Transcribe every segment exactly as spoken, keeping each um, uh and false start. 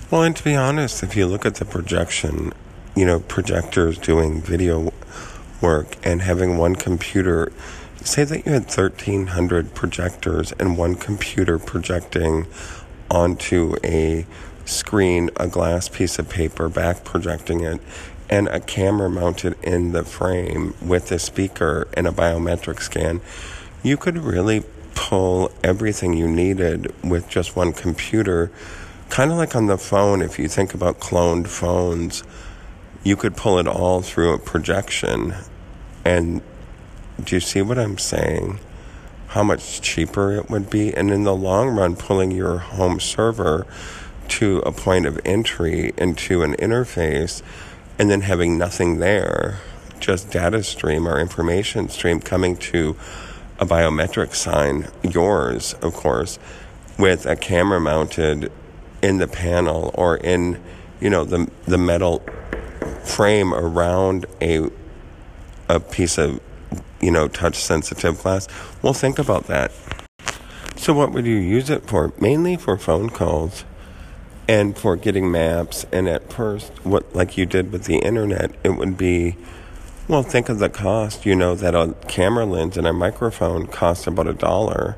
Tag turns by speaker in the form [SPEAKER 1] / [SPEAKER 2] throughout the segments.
[SPEAKER 1] Well, and to be honest, if you look at the projection, you know, projectors doing video work and having one computer, say that you had thirteen hundred projectors and one computer projecting onto a screen, a glass piece of paper, back projecting it, and a camera mounted in the frame with a speaker and a biometric scan, you could really pull everything you needed with just one computer. Kind of like on the phone, if you think about cloned phones, you could pull it all through a projection. And do you see what I'm saying? How much cheaper it would be? And in the long run, pulling your home server to a point of entry into an interface and then having nothing there, just data stream or information stream coming to a biometric sign, yours, of course, with a camera mounted in the panel or in, you know, the the metal frame around a a piece of, you know, touch-sensitive glass. Well, think about that. So what would you use it for? Mainly for phone calls and for getting maps. And at first, what like you did with the internet, it would be, well, think of the cost. You know that a camera lens and a microphone cost about a dollar.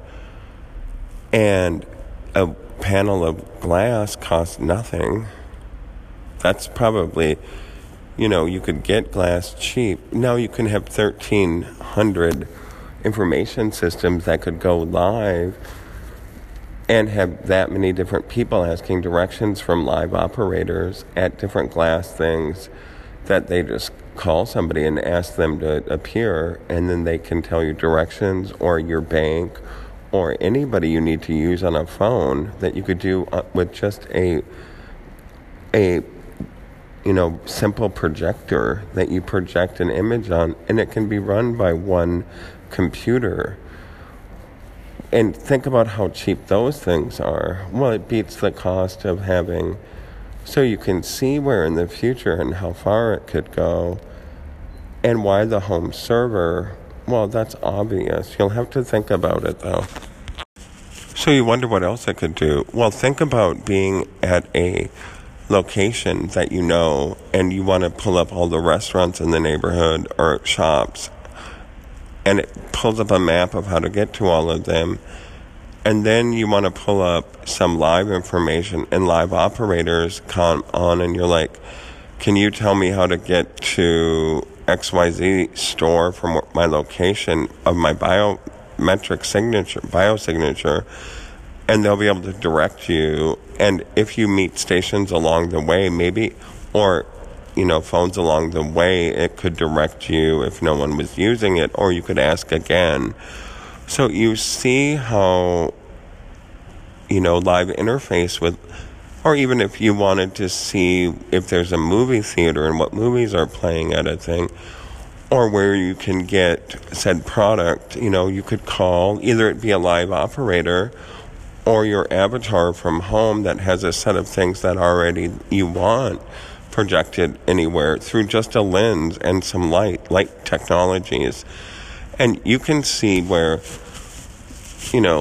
[SPEAKER 1] And a panel of glass costs nothing. That's probably, you know, you could get glass cheap. Now you can have thirteen hundred information systems that could go live and have that many different people asking directions from live operators at different glass things that they just call somebody and ask them to appear, and then they can tell you directions, or your bank or anybody you need to use on a phone that you could do with just a a you know, simple projector that you project an image on, and it can be run by one computer. And think about how cheap those things are. Well, it beats the cost of having, so you can see where in the future and how far it could go, and why the home server, well, that's obvious. You'll have to think about it, though. So you wonder what else it could do. Well, think about being at a location that you know, and you want to pull up all the restaurants in the neighborhood or shops, and it pulls up a map of how to get to all of them, and then you want to pull up some live information, and live operators come on, and you're like, can you tell me how to get to X Y Z store from my location of my biometric signature, biosignature? And they'll be able to direct you. And if you meet stations along the way, maybe, or, you know, phones along the way, it could direct you if no one was using it, or you could ask again. So you see how, you know, live interface with, or even if you wanted to see if there's a movie theater and what movies are playing at a thing, or where you can get said product, you know, you could call, either it be a live operator or your avatar from home that has a set of things that already you want projected anywhere through just a lens and some light, light technologies. And you can see where, you know,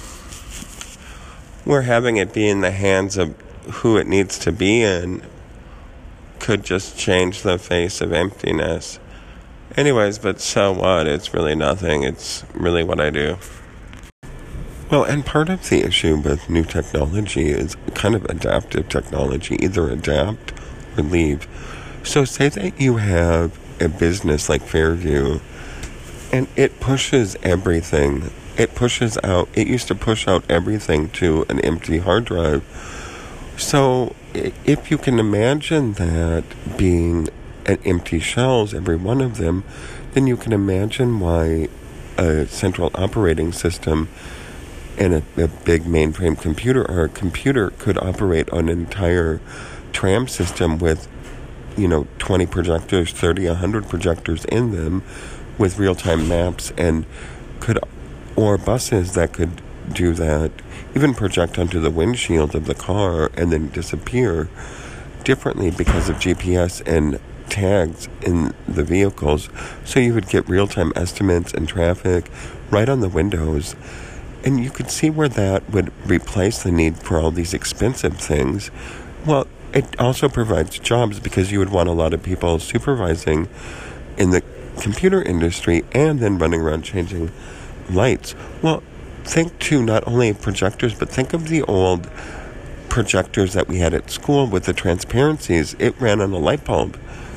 [SPEAKER 1] where having it be in the hands of who it needs to be in could just change the face of emptiness. Anyways, but so what? It's really nothing. It's really what I do. Well, and part of the issue with new technology is kind of adaptive technology, either adapt or leave. So say that you have a business like Fairview, and it pushes everything. It pushes out, it used to push out everything to an empty hard drive. So if you can imagine that being an empty shells, every one of them, then you can imagine why a central operating system and a, a big mainframe computer or a computer could operate on an entire tram system with, you know, twenty projectors, thirty, one hundred projectors in them with real-time maps, and could, or buses that could do that, even project onto the windshield of the car and then disappear differently because of G P S and tags in the vehicles. So you would get real-time estimates and traffic right on the windows. And you could see where that would replace the need for all these expensive things Well, it also provides jobs because you would want a lot of people supervising in the computer industry and then running around changing lights. Well, think too, not only of projectors, but think of the old projectors that we had at school with the transparencies. It ran on a light bulb.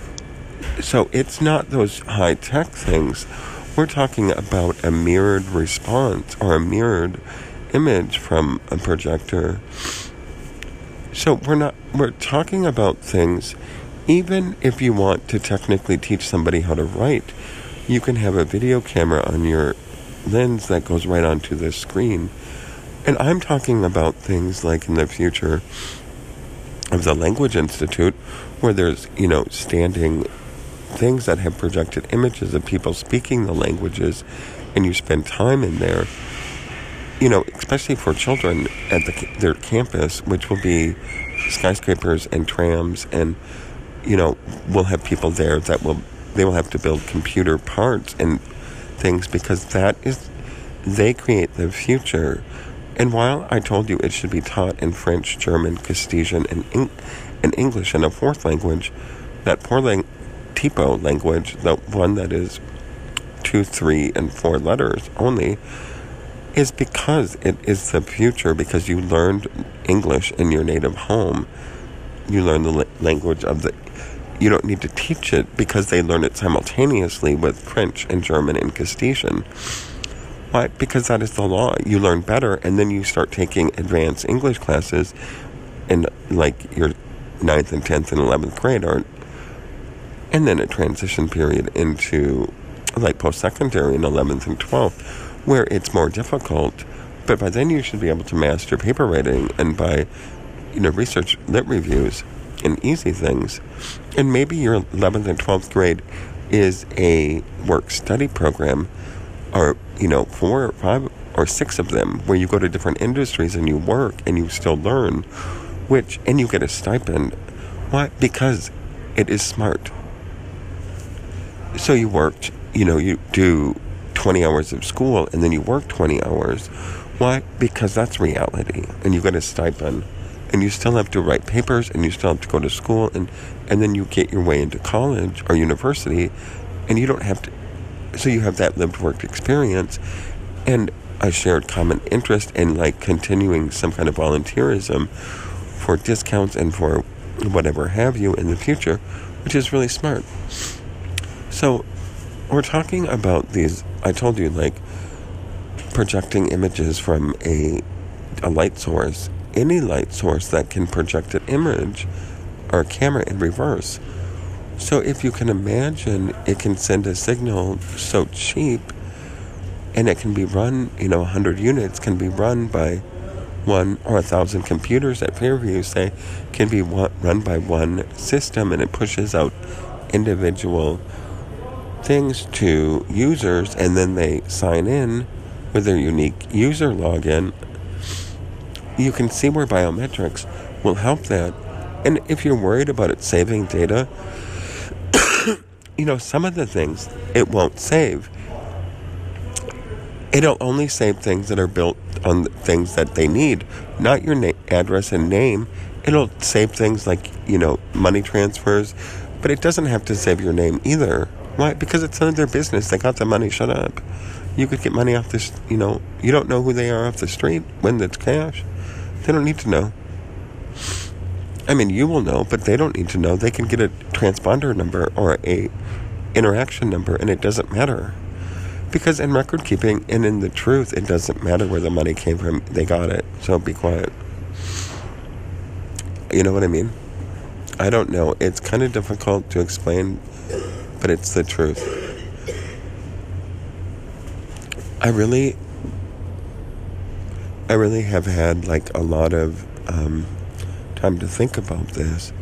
[SPEAKER 1] So it's not those high-tech things. We're talking about a mirrored response or a mirrored image from a projector. So we're not, we're talking about things, even if you want to technically teach somebody how to write, you can have a video camera on your lens that goes right onto the screen. And I'm talking about things like in the future of the Language Institute, where there's, you know, standing things that have projected images of people speaking the languages, and you spend time in there, you know, especially for children at the, their campus, which will be skyscrapers and trams, and, you know, we'll have people there that will, they will have to build computer parts and things, because that is, they create the future. And while I told you it should be taught in French, German, Castilian, and, Eng- and English in a fourth language, that poor lang- typo language, the one that is two, three, and four letters only, is because it is the future, because you learned English in your native home. You learn the la- language of the... You don't need to teach it because they learn it simultaneously with French and German and Castilian. Why? Because that is the law. You learn better, and then you start taking advanced English classes in, like, your ninth and tenth and eleventh grade, or, and then a transition period into, like, post-secondary in eleventh and twelfth, where it's more difficult. But by then you should be able to master paper writing, and by, you know, research lit reviews and easy things. And maybe your eleventh and twelfth grade is a work-study program, or, you know, four or five or six of them, where you go to different industries and you work and you still learn, which, and you get a stipend. Why? Because it is smart. So you worked, you know, you do twenty hours of school and then you work twenty hours. Why? Because that's reality. And you get a stipend. And you still have to write papers, and you still have to go to school, and, and then you get your way into college or university, and you don't have to. So you have that lived work experience and a shared common interest in, like, continuing some kind of volunteerism for discounts and for whatever have you in the future, which is really smart. So we're talking about these, I told you, like, projecting images from a a light source, any light source that can project an image or a camera in reverse. So if you can imagine, it can send a signal so cheap, and it can be run, you know, one hundred units can be run by one, or one thousand computers at Fairview, say, can be one, run by one system, and it pushes out individual things to users, and then they sign in with their unique user login. You can see where biometrics will help that. And if you're worried about it saving data, you know, some of the things it won't save. It'll only save things that are built on the things that they need, not your na- address and name. It'll save things like, you know, money transfers, but it doesn't have to save your name either. Why? Because it's none of their business. They got the money. Shut up. You could get money off this, you know, you don't know who they are off the street when it's cash. They don't need to know. I mean, you will know, but they don't need to know. They can get a transponder number or a interaction number, and it doesn't matter. Because in record keeping and in the truth, it doesn't matter where the money came from. They got it. So be quiet. You know what I mean? I don't know. It's kind of difficult to explain, but it's the truth. I really, I really have had, like, a lot of um, time to think about this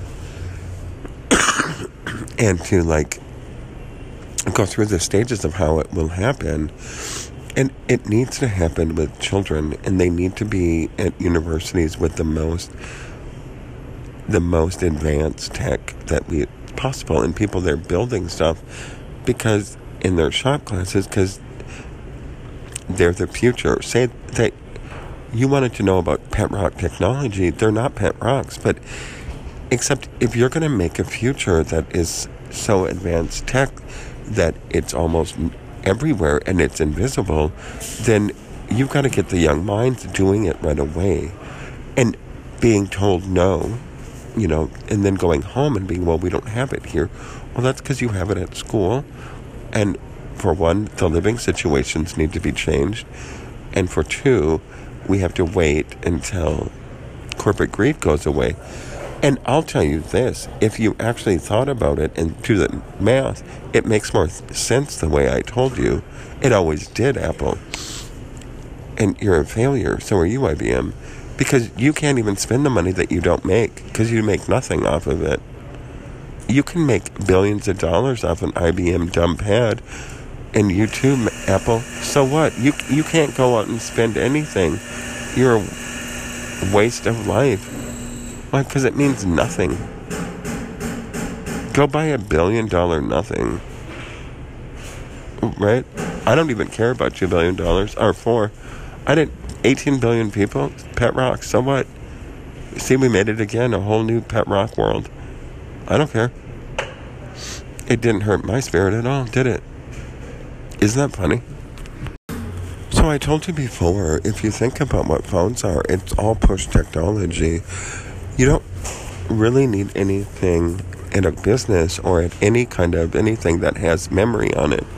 [SPEAKER 1] and to, like, go through the stages of how it will happen. And it needs to happen with children, and they need to be at universities with the most, the most advanced tech that we possible, and people there building stuff, because in their shop classes, because they're the future. Say that you wanted to know about pet rock technology. They're not pet rocks, but except if you're going to make a future that is so advanced tech that it's almost everywhere and it's invisible, then you've got to get the young minds doing it right away and being told no, you know, and then going home and being, well, we don't have it here. Well, that's because you have it at school. And for one, the living situations need to be changed. And for two, we have to wait until corporate greed goes away. And I'll tell you this, if you actually thought about it and do the math, it makes more sense the way I told you. It always did, Apple. And you're a failure, so are you, I B M. Because you can't even spend the money that you don't make, because you make nothing off of it. You can make billions of dollars off an I B M dumb pad, and you too, Apple. So what? You, you can't go out and spend anything. You're a waste of life. Why? Because it means nothing. Go buy a billion dollar nothing. Right? I don't even care about two billion dollars. Or four. I didn't. eighteen billion people? Pet rock. So what? See, we made it again. A whole new pet rock world. I don't care. It didn't hurt my spirit at all, did it? Isn't that funny? So I told you before, if you think about what phones are, it's all push technology. You don't really need anything in a business or at any kind of anything that has memory on it.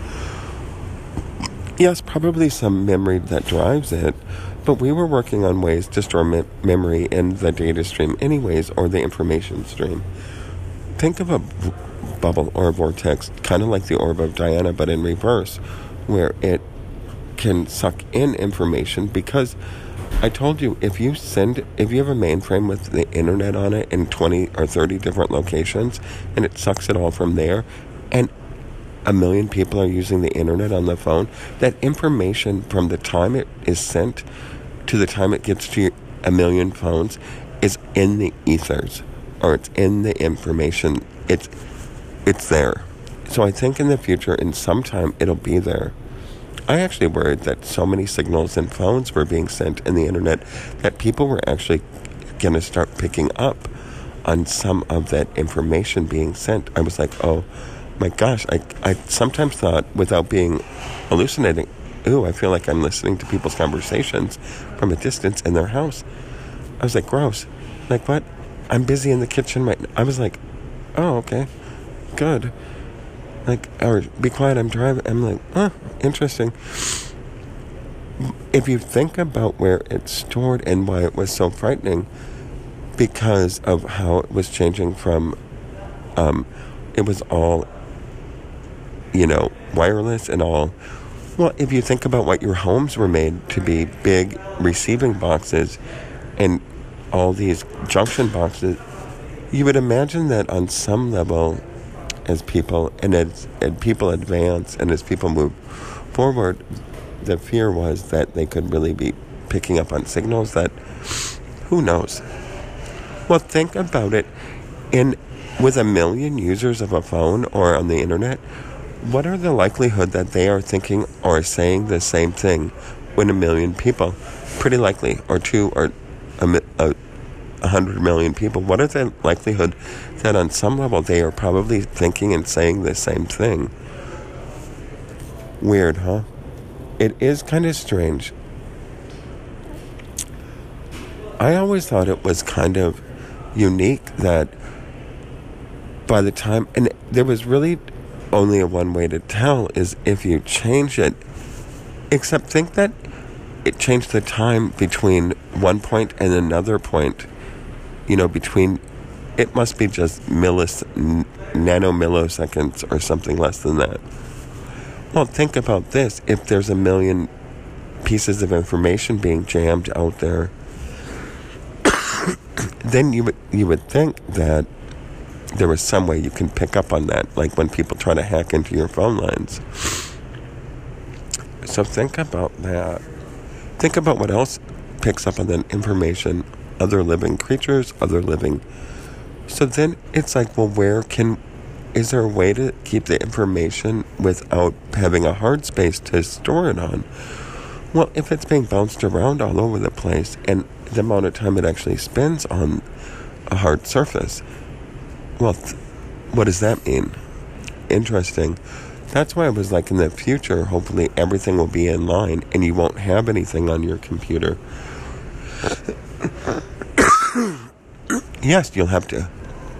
[SPEAKER 1] Yes, probably some memory that drives it, but we were working on ways to store me- memory in the data stream anyways, or the information stream. Think of a v- bubble or a vortex, kind of like the orb of Diana, but in reverse, where it can suck in information, because I told you, if you send, if you have a mainframe with the internet on it in twenty or thirty different locations, and it sucks it all from there, and a million people are using the internet on the phone, that information from the time it is sent to the time it gets to a million phones is in the ethers, or it's in the information. It's, it's there. So I think in the future, in some time, it'll be there. I actually worried that so many signals and phones were being sent in the internet that people were actually going to start picking up on some of that information being sent. I was like, oh my gosh, I, I sometimes thought, without being hallucinating, ooh, I feel like I'm listening to people's conversations from a distance in their house. I was like, gross. Like, what? I'm busy in the kitchen right now. I was like, oh, okay, good. Like, or be quiet, I'm driving. I'm like, oh, interesting. If you think about where it's stored and why it was so frightening, because of how it was changing from, um, it was all, you know, wireless and all. Well, if you think about what your homes were made to be, big receiving boxes and all these junction boxes, you would imagine that on some level, as people and as, as people advance and as people move forward, the fear was that they could really be picking up on signals that, who knows? Well, think about it. In with a million users of a phone or on the internet, what are the likelihood that they are thinking or saying the same thing when a million people? Pretty likely, or two or a, a a hundred million people. What is the likelihood that on some level they are probably thinking and saying the same thing? Weird, huh? It is kind of strange. I always thought it was kind of unique that by the time, and there was really only a one way to tell, is if you change it, except think that it changed the time between one point and another point. You know, between, it must be just millis, n- nanomilliseconds or something less than that. Well, think about this. If there's a million pieces of information being jammed out there, then you would, you would think that there was some way you can pick up on that, like when people try to hack into your phone lines. So think about that. Think about what else picks up on that information. Other living creatures, other living. So then it's like, well, where can, is there a way to keep the information without having a hard space to store it on? Well, if it's being bounced around all over the place and the amount of time it actually spends on a hard surface, well, th- what does that mean? Interesting. That's why I was like, in the future, hopefully everything will be in line and you won't have anything on your computer. Yes, you'll have to.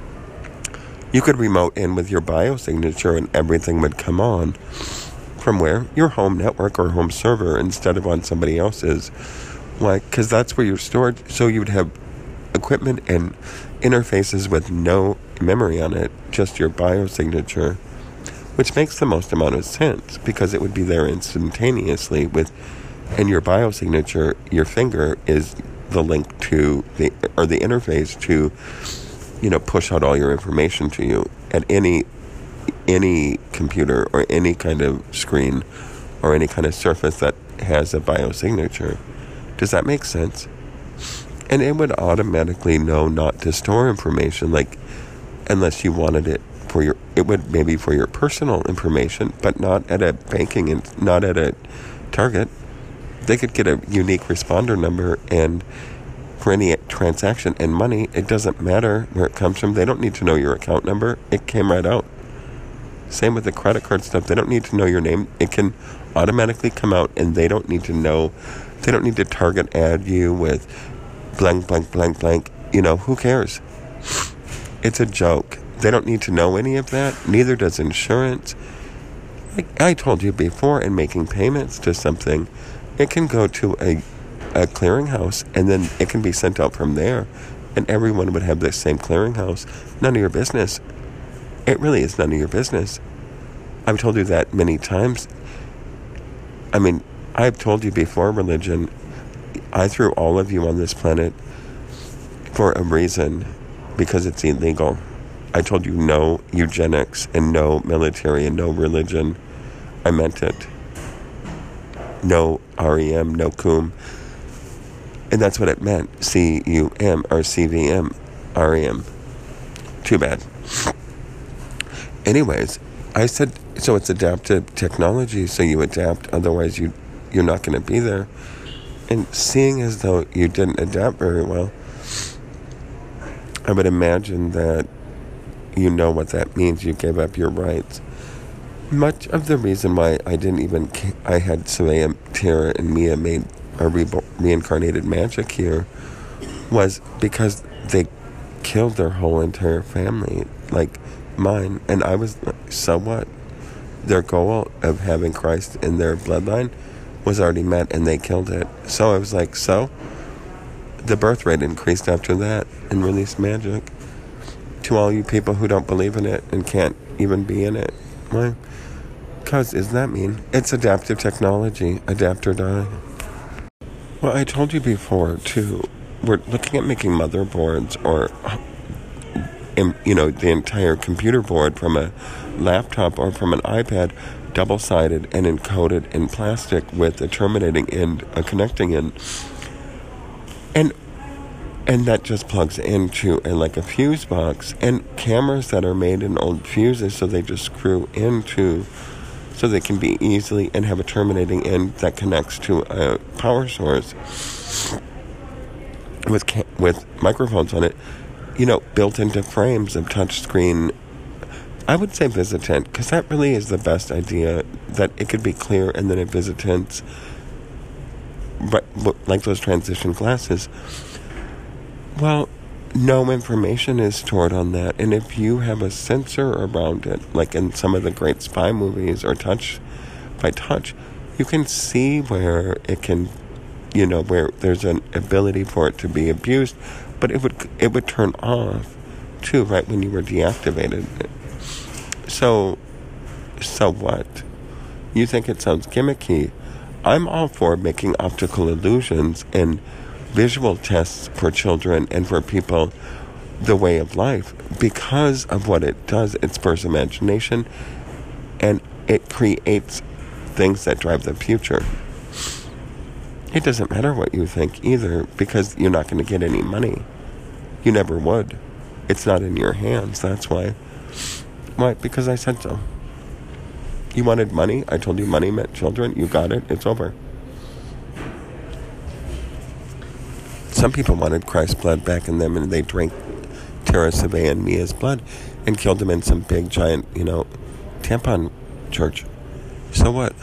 [SPEAKER 1] You could remote in with your biosignature and everything would come on. From where? Your home network or home server instead of on somebody else's. Why? Because that's where you're stored. So you'd have equipment and interfaces with no memory on it, just your biosignature, which makes the most amount of sense because it would be there instantaneously with, and your biosignature, your finger is the link to the, or the interface to, you know, push out all your information to you at any any computer or any kind of screen or any kind of surface that has a biosignature. Does that make sense? And it would automatically know not to store information, like, unless you wanted it for your, it would maybe for your personal information, but not at a banking and not at a Target. They could get a unique responder number, and for any transaction and money, it doesn't matter where it comes from. They don't need to know your account number. It came right out. Same with the credit card stuff. They don't need to know your name. It can automatically come out, and they don't need to know. They don't need to target ad you with blank, blank, blank, blank. You know, who cares? It's a joke. They don't need to know any of that. Neither does insurance. Like I told you before, in making payments to something, it can go to a, a clearinghouse, and then it can be sent out from there, and everyone would have the same clearinghouse. None of your business. It really is none of your business. I've told you that many times. I mean, I've told you before, religion, I threw all of you on this planet for a reason, because it's illegal. I told you no eugenics and no military and no religion. I meant it. No R E M, no cum. And that's what it meant. C U M or C V M, R E M. Too bad. Anyways, I said, so it's adaptive technology, so you adapt, otherwise you, you're not going to be there. And seeing as though you didn't adapt very well, I would imagine that you know what that means. You gave up your rights. Much of the reason why I didn't even, I had Samaya, Tara, and Mia made a re- reincarnated magic here was because they killed their whole entire family, like mine. And I was like, so what? Their goal of having Christ in their bloodline was already met, and they killed it. So I was like, so? The birth rate increased after that and released magic to all you people who don't believe in it and can't even be in it. Why? Because, isn't that mean? It's adaptive technology. Adapt or die. Well, I told you before, too, we're looking at making motherboards or, you know, the entire computer board from a laptop or from an iPad, double-sided and encoded in plastic with a terminating end, a connecting end. And and that just plugs into a, like a fuse box. And cameras that are made in old fuses, so they just screw into, so they can be easily, and have a terminating end that connects to a power source with ca- with microphones on it, you know, built into frames of touchscreen. I would say Visitant, because that really is the best idea, that it could be clear and then a Visitant, but like those transition glasses. Well, no information is stored on that, and if you have a sensor around it, like in some of the great spy movies or Touch by Touch, you can see where it can, you know, where there's an ability for it to be abused, but it would it would turn off too, right when you were deactivated. So, so what? You think it sounds gimmicky? I'm all for making optical illusions and visual tests for children and for people the way of life because of what it does. It spurs imagination, and it creates things that drive the future. It doesn't matter what you think either, because you're not going to get any money. You never would. It's not in your hands. That's why. Why? Because I said so. You wanted money? I told you money meant children. You got it. It's over. some people wanted Christ's blood back in them, and they drank Tara Savea and Mia's blood and killed them in some big, giant, you know, tampon church. So what?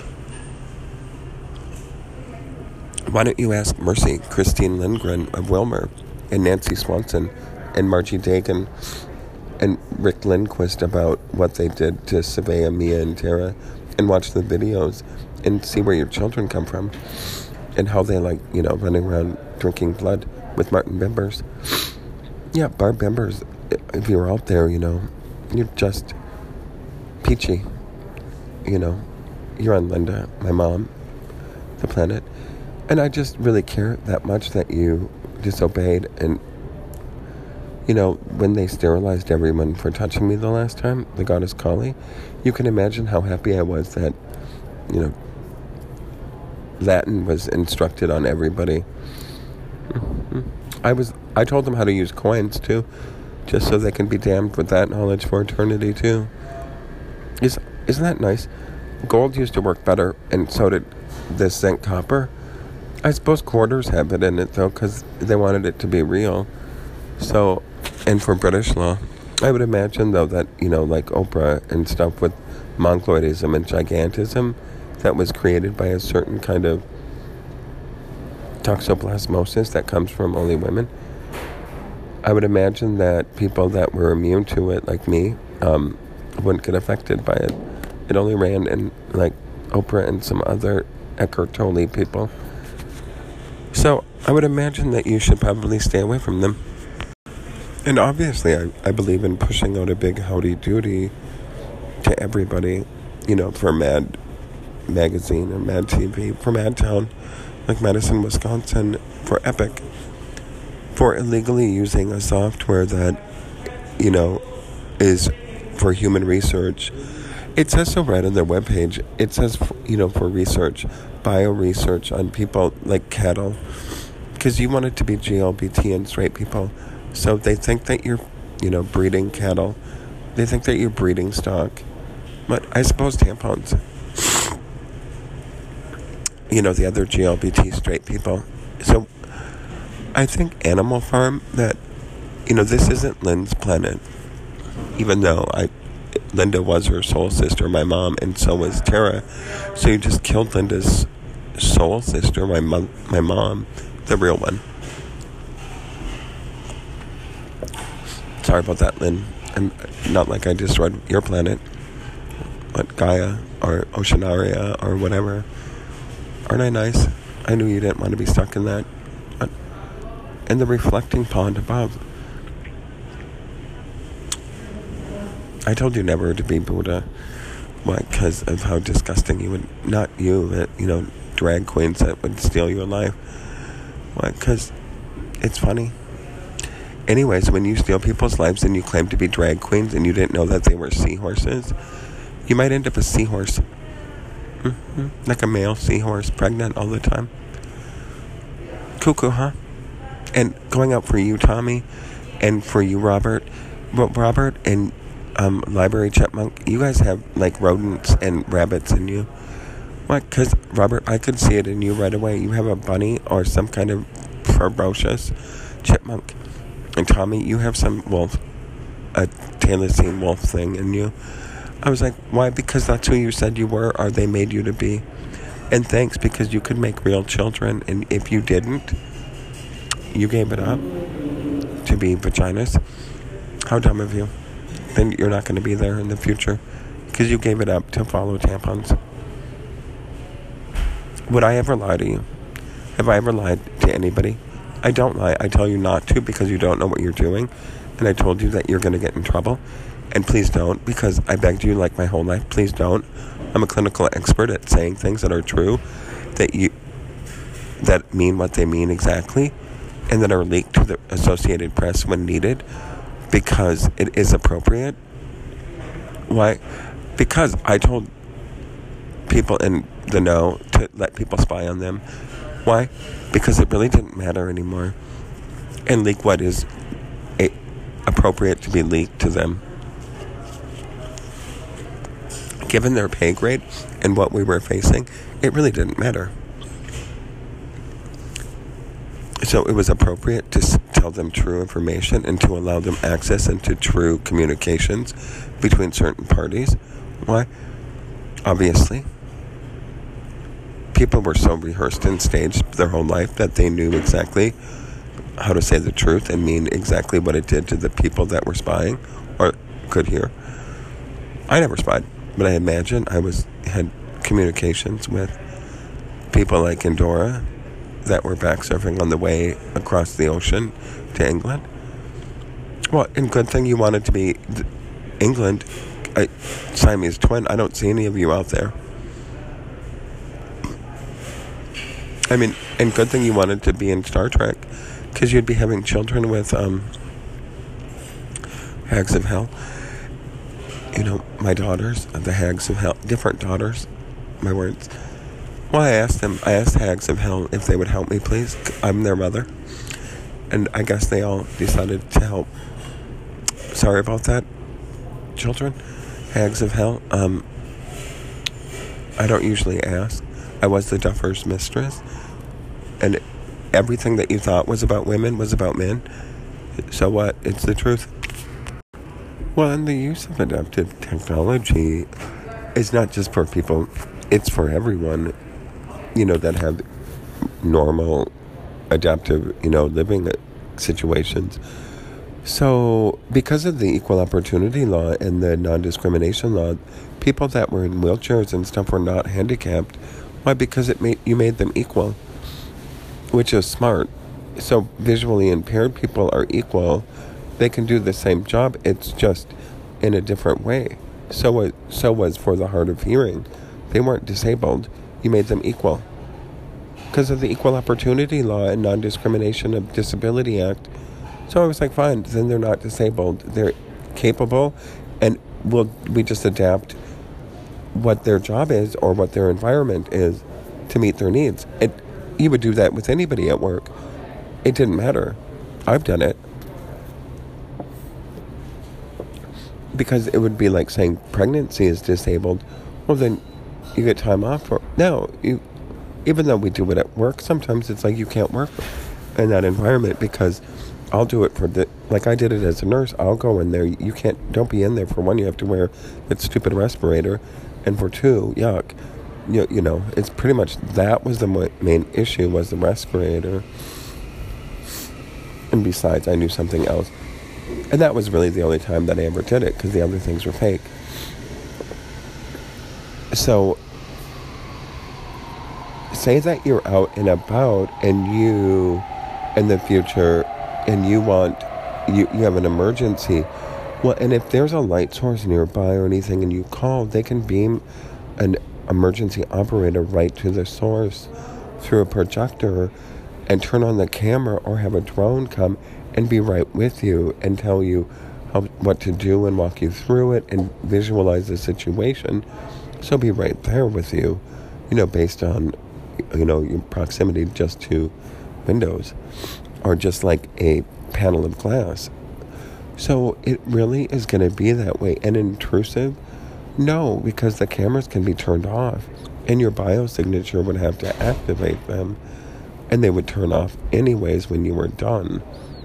[SPEAKER 1] Why don't you ask Mercy, Christine Lindgren of Wilmer, and Nancy Swanson, and Margie Dagan, and Rick Lindquist about what they did to Savea, Mia, and Tara, and watch the videos and see where your children come from and how they like, you know, running around drinking blood with Martin Bembers. Yeah, Barb Bembers, if you're out there, you know, you're just peachy. You know, you're on Linda, my mom, the planet. And I just really care that much that you disobeyed. And, you know, when they sterilized everyone for touching me the last time, the goddess Kali, you can imagine how happy I was that, you know, Latin was instructed on everybody. Mm-hmm. I was, I told them how to use coins, too, just so they can be damned with that knowledge for eternity, too. Is, isn't that nice? Gold used to work better, and so did this zinc copper. I suppose quarters have it in it, though, because they wanted it to be real. So, and for British law, I would imagine, though, that, you know, like Oprah and stuff with Mongoloidism and gigantism, that was created by a certain kind of toxoplasmosis that comes from only women. I would imagine that people that were immune to it, like me, um, wouldn't get affected by it. It only ran in, like, Oprah and some other Eckhart Tolle people. So, I would imagine that you should probably stay away from them. And obviously, I, I believe in pushing out a big howdy doody to everybody, you know, for Mad Magazine or Mad T V, for Madtown, like Madison, Wisconsin, for Epic, for illegally using a software that, you know, is for human research. It says so right on their webpage. It says, you know, for research, bio-research on people like cattle, because you want it to be G L B T and straight people. So they think that you're, you know, breeding cattle. They think that you're breeding stock. But I suppose tampons, you know, the other G L B T straight people. So I think Animal Farm, that, you know, this isn't Lynn's planet. Even though I, Linda was her soul sister, my mom, and so was Tara. So you just killed Linda's soul sister, my mom, my mom, the real one. Sorry about that, Lynn. I'm not like I destroyed your planet, but Gaia or Oceanaria or whatever. Aren't I nice? I knew you didn't want to be stuck in that. But, and the reflecting pond above. I told you never to be Buddha. Why? Because of how disgusting you would, not you, but, you know, drag queens that would steal your life. Why? Because it's funny. Anyways, when you steal people's lives and you claim to be drag queens and you didn't know that they were seahorses, you might end up a seahorse. Mm-hmm. Like a male seahorse, pregnant all the time. Cuckoo, huh? And going out for you, Tommy, and for you, Robert. Well, Robert and um, Library Chipmunk, you guys have, like, rodents and rabbits in you. What? Because, Robert, I could see it in you right away. You have a bunny or some kind of ferocious chipmunk. And Tommy, you have some wolf, a Taliesin wolf thing in you. I was like, why? Because that's who you said you were, or they made you to be. And thanks, because you could make real children, and if you didn't, you gave it up to be vaginas. How dumb of you. Then you're not going to be there in the future, because you gave it up to follow tampons. Would I ever lie to you? Have I ever lied to anybody? I don't lie. I tell you not to because you don't know what you're doing. And I told you that you're going to get in trouble. And please don't, because I begged you like my whole life, please don't. I'm a clinical expert at saying things that are true, that you that mean what they mean exactly, and that are leaked to the Associated Press when needed, because it is appropriate. Why? Because I told people in the know to let people spy on them. Why? Because it really didn't matter anymore. And leak what is a- appropriate to be leaked to them. Given their pay grade and what we were facing, it really didn't matter. So it was appropriate to s- tell them true information and to allow them access into true communications between certain parties. Why? Obviously, people were so rehearsed and staged their whole life that they knew exactly how to say the truth and mean exactly what it did to the people that were spying or could hear. I never spied, but I imagine I was had communications with people like Indora that were back surfing on the way across the ocean to England. Well, and good thing you wanted to be England, I, Siamese twin. I don't see any of you out there. I mean, and good thing you wanted to be in Star Trek, because you'd be having children with um, Hags of Hell. You know, my daughters, the Hags of Hell, different daughters, my words. Well, I asked them, I asked Hags of Hell if they would help me, please. I'm their mother. And I guess they all decided to help. Sorry about that, children. Hags of Hell. Um, I don't usually ask. I was the Duffer's mistress. And everything that you thought was about women was about men. So what? It's the truth. Well, and the use of adaptive technology is not just for people. It's for everyone, you know, that have normal, adaptive, you know, living situations. So, because of the equal opportunity law and the non-discrimination law, people that were in wheelchairs and stuff were not handicapped. Why? Because it made you made them equal, which is smart. So, visually impaired people are equal. They can do the same job. It's just in a different way. So, so was for the hard of hearing. They weren't disabled. You made them equal. Because of the Equal Opportunity Law and Non-Discrimination of Disability Act. So I was like, fine, then they're not disabled. They're capable, and we'll, we just adapt what their job is or what their environment is to meet their needs. It, you would do that with anybody at work. It didn't matter. I've done it. Because it would be like saying pregnancy is disabled. Well, then you get time off for... No, you, even though we do it at work, sometimes it's like you can't work in that environment because I'll do it for the... Like I did it as a nurse. I'll go in there. You can't... Don't be in there. For one, you have to wear that stupid respirator. And for two, yuck. You, you know, it's pretty much... That was the main issue, was the respirator. And besides, I knew something else. And that was really the only time that I ever did it, because the other things were fake. So, say that you're out and about and you, in the future, and you want, you, you have an emergency. Well, and if there's a light source nearby or anything and you call, they can beam an emergency operator right to the source through a projector and turn on the camera or have a drone come and be right with you and tell you how, what to do and walk you through it and visualize the situation. So be right there with you, you know, based on, you know, your proximity just to windows or just like a panel of glass. So it really is going to be that way. And intrusive? No, because the cameras can be turned off and your biosignature would have to activate them and they would turn off anyways when you were done.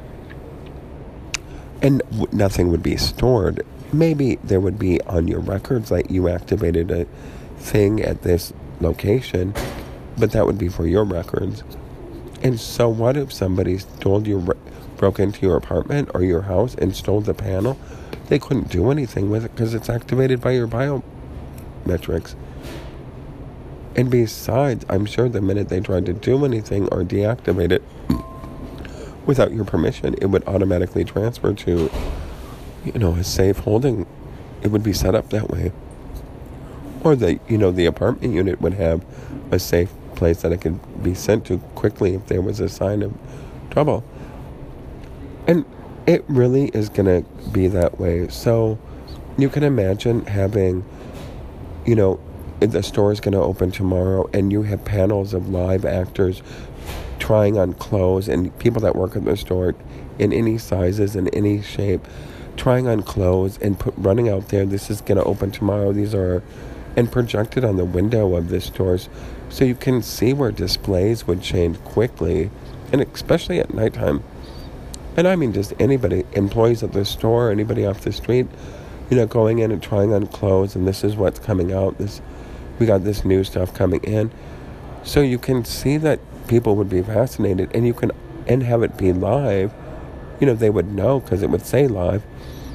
[SPEAKER 1] And w- nothing would be stored. Maybe there would be on your records, like you activated a thing at this location, but that would be for your records. And so what if somebody stole your, re- broke into your apartment or your house and stole the panel? They couldn't do anything with it because it's activated by your biometrics. And besides, I'm sure the minute they tried to do anything or deactivate it without your permission, it would automatically transfer to, you know, a safe holding. It would be set up that way. Or the, you know, the apartment unit would have a safe place that it could be sent to quickly if there was a sign of trouble. And it really is going to be that way. So you can imagine having, you know, the store is going to open tomorrow and you have panels of live actors trying on clothes and people that work at the store in any sizes and any shape trying on clothes and put running out there. This is going to open tomorrow. These are and projected on the window of the stores so you can see where displays would change quickly and especially at nighttime. And I mean just anybody, employees at the store, anybody off the street, you know, going in and trying on clothes, and this is what's coming out. This, we got this new stuff coming in. So you can see that people would be fascinated, and you can, and have it be live. You know, they would know because it would say live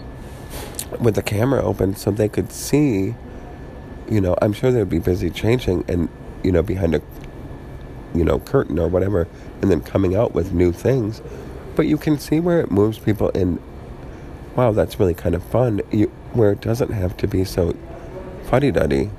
[SPEAKER 1] with the camera open, so they could see. You know, I'm sure they'd be busy changing and, you know, behind a, you know, curtain or whatever, and then coming out with new things. But you can see where it moves people in. Wow, that's really kind of fun. You, where it doesn't have to be so fuddy-duddy.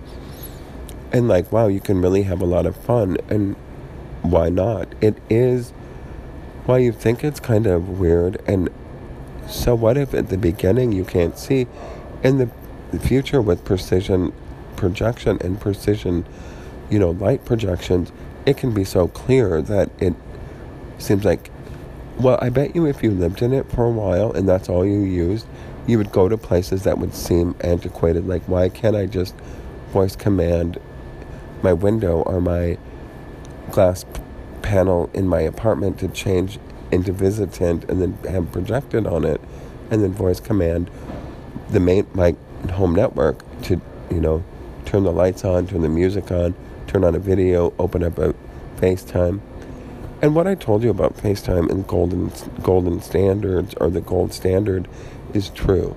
[SPEAKER 1] And like, wow, you can really have a lot of fun. And why not? It is, while you think it's kind of weird, and so what if at the beginning you can't see? In the, the future with precision projection and precision, you know, light projections, it can be so clear that it seems like, well, I bet you if you lived in it for a while and that's all you used, you would go to places that would seem antiquated. Like, why can't I just voice command my window or my glass p- panel in my apartment to change into visitant and then have projected on it, and then voice command the main my home network to, you know, turn the lights on, turn the music on, turn on a video, open up a FaceTime. And what I told you about FaceTime and golden golden standards, or the gold standard, is true.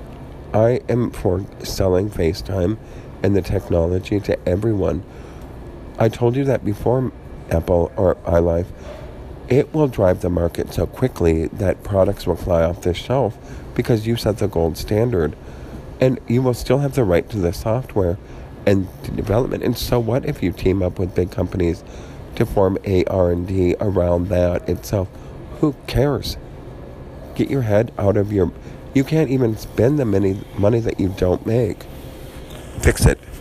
[SPEAKER 1] I am for selling FaceTime and the technology to everyone. I told you that before, Apple or iLife. It will drive the market so quickly that products will fly off the shelf because you set the gold standard. And you will still have the right to the software and to development. And so what if you team up with big companies to form a R and D around that itself? Who cares? Get your head out of your... You can't even spend the many money that you don't make. Fix it.